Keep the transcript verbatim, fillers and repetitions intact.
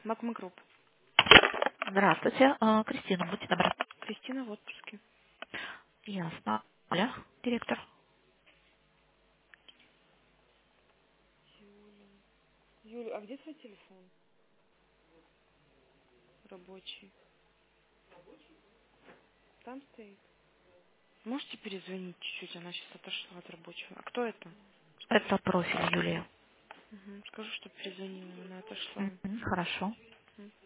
Магма Групп. Здравствуйте. А, Кристина, будьте добры. Кристина в отпуске. Ясно. Оля, директор. Юля, а где твой телефон рабочий? Там стоит. Можете перезвонить чуть-чуть? Она сейчас отошла от рабочего. А кто это? Это профиль Юлия. Угу. Скажу, что перезвонила, она отошла. Мгм, хорошо. Мгм.